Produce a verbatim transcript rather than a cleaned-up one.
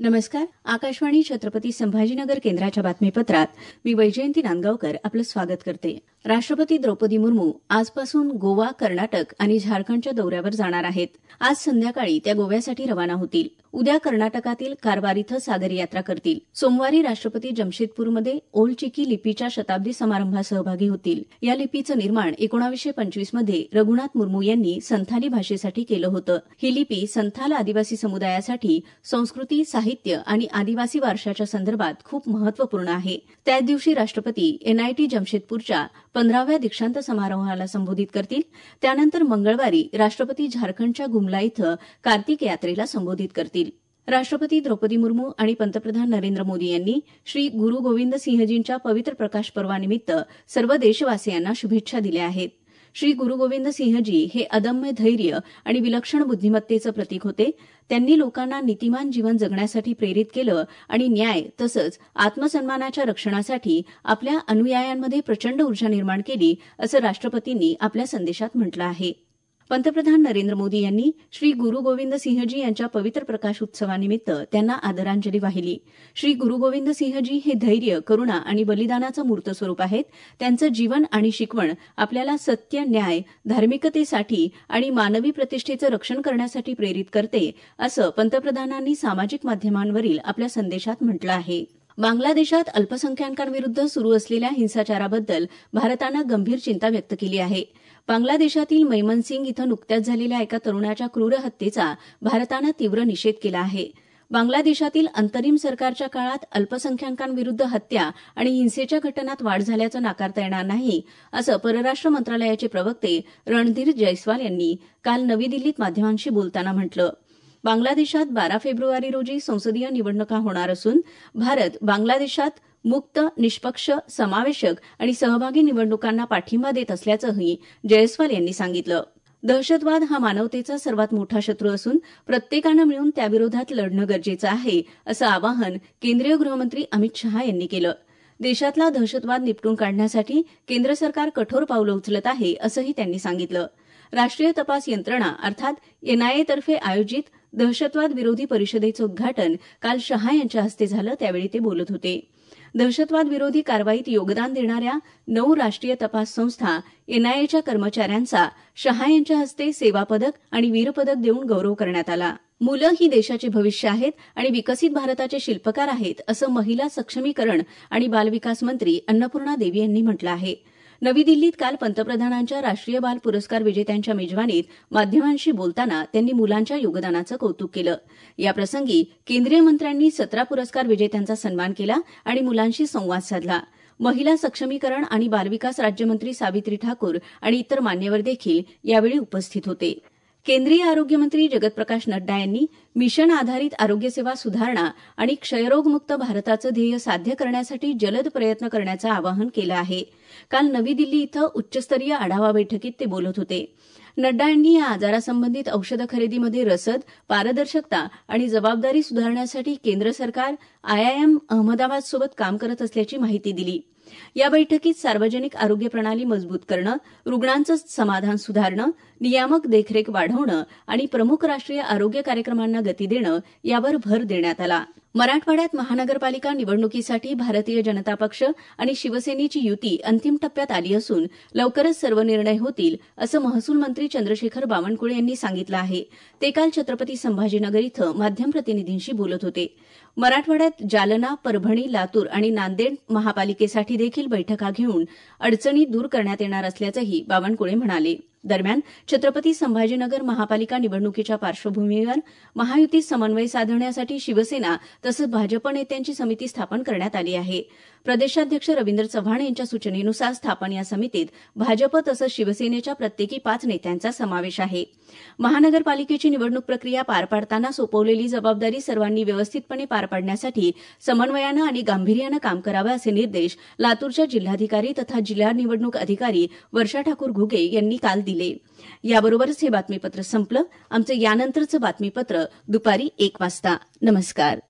नमस्कार. आकाशवाणी छत्रपती संभाजीनगर केंद्राच्या बातमीपत्रात मी वैजयंती नांदगावकर आपलं स्वागत करते. राष्ट्रपती द्रौपदी मुर्मू आजपासून गोवा, कर्नाटक आणि झारखंडच्या दौऱ्यावर जाणार आहेत. आज संध्याकाळी त्या गोव्यासाठी रवाना होतील. उद्या कर्नाटकातील कारवार इथं सागरी यात्रा करतील. सोमवारी राष्ट्रपती जमशेदपूरमध्ये ओल्ड चिकी लिपीच्या शताब्दी समारंभात सहभागी होतील. या लिपीचं निर्माण एकोणावीसशे पंचवीस मध्ये रघुनाथ मुर्मू यांनी संथाली भाषेसाठी केलं होतं. ही लिपी संथाल आदिवासी समुदायासाठी संस्कृती, साहित्य आणि आदिवासी वारशाच्या संदर्भात खूप महत्वपूर्ण आहे. त्याच दिवशी राष्ट्रपती एनआयटी जमशेदपूरच्या पंधराव्या दीक्षांत समारोहाला संबोधित करतील. त्यानंतर मंगळवारी राष्ट्रपती झारखंडच्या गुमला इथं कार्तिक यात्रेला संबोधित करतील. राष्ट्रपती द्रौपदी मुर्मू आणि पंतप्रधान नरेंद्र मोदी यांनी श्री गुरु गोविंद सिंहजींच्या पवित्र प्रकाश पर्वानिमित्त सर्व देशवासियांना शुभेच्छा दिल्या आहेत. श्री गुरु गोविंद सिंहजी हे अदम्य धैर्य आणि विलक्षण बुद्धिमत्तेचं प्रतीक होते. त्यांनी लोकांना नीतिमान जीवन जगण्यासाठी प्रेरित केलं आणि न्याय तसंच आत्मसन्मानाच्या रक्षणासाठी आपल्या अनुयायांमध्ये प्रचंड ऊर्जा निर्माण केली, असं राष्ट्रपतींनी आपल्या संदेशात म्हटलं आहे. पंतप्रधान नरेंद्र मोदी यांनी श्री गुरु गोविंद सिंहजी यांच्या पवित्र प्रकाश उत्सवानिमित्त त्यांना आदरांजली वाहिली. श्री गुरु गोविंद सिंहजी हे धैर्य, करुणा आणि बलिदानाचं मूर्त स्वरूप आहेत. त्यांचं जीवन आणि शिकवण आपल्याला सत्य, न्याय, धार्मिकतेसाठी आणि मानवी प्रतिष्ठेचं रक्षण करण्यासाठी प्रेरित करते, असं पंतप्रधानांनी सामाजिक माध्यमांवरील आपल्या संदेशात म्हटलं आहे. बांगलादेशात अल्पसंख्याकांविरुद्ध सुरू असलेल्या हिंसाचाराबद्दल भारतानं गंभीर चिंता व्यक्त केली आहे. बांगलादेशातील मैमनसिंग इथं नुकत्याच झालेल्या एका तरुणाच्या क्रूर हत्येचा भारतानं तीव्र निषेध केला आहे. बांगलादेशातील अंतरिम सरकारच्या काळात अल्पसंख्याकांविरुद्ध हत्या आणि हिंसेच्या घटनात वाढ झाल्याचं नाकारता येणार नाही, असं परराष्ट्र मंत्रालयाचे प्रवक्ते रणधीर जयस्वाल यांनी काल नवी दिल्लीत माध्यमांशी बोलताना म्हटलं. बांगलादेशात बारा फेब्रुवारी रोजी संसदीय निवडणुका होणार असून भारत बांगलादेशात मुक्त, निष्पक्ष, समावेशक आणि सहभागी निवडणुकांना पाठिंबा देत असल्याचंही जयस्वाल यांनी सांगितलं. दहशतवाद हा मानवतेचा सर्वात मोठा शत्रू असून प्रत्येकानं मिळून त्याविरोधात लढणं गरजेचं आहे, असं आवाहन केंद्रीय गृहमंत्री अमित शहा यांनी केलं. देशातला दहशतवाद निपटून काढण्यासाठी केंद्र सरकार कठोर पावलं उचलत आहे, असंही त्यांनी सांगितलं. राष्ट्रीय तपास यंत्रणा अर्थात एनआयएतर्फे आयोजित दहशतवाद विरोधी परिषदेचं उद्घाटन काल शहा यांच्या हस्ते झालं, त्यावेळी ते बोलत होते. दहशतवाद विरोधी कारवाईत योगदान देणाऱ्या नऊ राष्ट्रीय तपास संस्था एनआयएच्या कर्मचाऱ्यांचा शहा यांच्या हस्ते सेवा पदक आणि वीरपदक देऊन गौरव करण्यात आला. मुलं ही देशाचे भविष्य आहेत आणि विकसित भारताचे शिल्पकार आहेत, असं महिला सक्षमीकरण आणि बालविकास मंत्री अन्नपूर्णा देवी यांनी म्हटलं आहे. नवी दिल्लीत काल पंतप्रधानांच्या राष्ट्रीय बाल पुरस्कार विजेत्यांच्या मेजवानीत माध्यमांशी बोलताना त्यांनी मुलांच्या योगदानाचं कौतुक केलं. याप्रसंगी केंद्रीय मंत्र्यांनी सतरा पुरस्कार विजेत्यांचा सन्मान केला आणि मुलांशी संवाद साधला. महिला सक्षमीकरण आणि बालविकास राज्यमंत्री सावित्री ठाकूर आणि इतर मान्यवर देखील यावेळी उपस्थित होते. केंद्रीय आरोग्यमंत्री जगतप्रकाश नड्डा यांनी मिशन आधारित आरोग्यसेवा सुधारणा आणि क्षयरोगमुक्त भारताचं ध्येय साध्य करण्यासाठी जलद प्रयत्न करण्याचं आवाहन केलं आहे. काल नवी दिल्ली इथं उच्चस्तरीय आढावा बैठकीत ते बोलत होते. नड्डा यांनी या आजारासंबंधित औषध खरेदीमध्ये रसद, पारदर्शकता आणि जबाबदारी सुधारण्यासाठी केंद्र सरकार आयआयएम अहमदाबादसोबत काम करत असल्याची माहिती दिली. या बैठकीत सार्वजनिक आरोग्य प्रणाली मजबूत करणं, रुग्णांचं समाधान सुधारणं, नियामक देखरेख वाढवणं आणि प्रमुख राष्ट्रीय आरोग्य कार्यक्रमांना गती देणं यावर भर देण्यात आला. मराठवाड्यात महानगरपालिका निवडणुकीसाठी भारतीय जनता पक्ष आणि शिवसेनेची युती अंतिम टप्प्यात आली असून लवकरच सर्व निर्णय होतील, असं महसूल मंत्री चंद्रशेखर बावनकुळे यांनी सांगितलं आहे. ते काल छत्रपती संभाजीनगर इथं माध्यम प्रतिनिधींशी बोलत होते. मराठवाड्यात जालना, परभणी, लातूर आणि नांदेड महापालिकेसाठी देखील बैठका घेऊन अडचणी दूर करण्यात येणार असल्याचंही बावनकुळे म्हणाले. दरम्यान छत्रपती संभाजीनगर महापालिका निवडणुकीच्या पार्श्वभूमीवर महायुतीत समन्वय साधण्यासाठी शिवसेना तसंच भाजप नेत्यांची समिती स्थापन करण्यात आली आहे. प्रदेशाध्यक्ष रवींद्र चव्हाण यांच्या सूचनेनुसार स्थापन या समितीत भाजप तसंच शिवसेनेच्या प्रत्येकी पाच नेत्यांचा समावेश आहे. महानगरपालिकेची निवडणूक प्रक्रिया पार पाडताना सोपवलेली जबाबदारी सर्वांनी व्यवस्थितपणे पार पाडण्यासाठी समन्वयानं आणि गांभीर्यानं काम करावं, असे निर्देश लातूरच्या जिल्हाधिकारी तथा जिल्हा निवडणूक अधिकारी वर्षा ठाकूर घुगे यांनी काल दिले. याबरोबरच हे बातमीपत्र संपलं. आमचं यानंतरचं बातमीपत्र दुपारी एक वाजता. नमस्कार.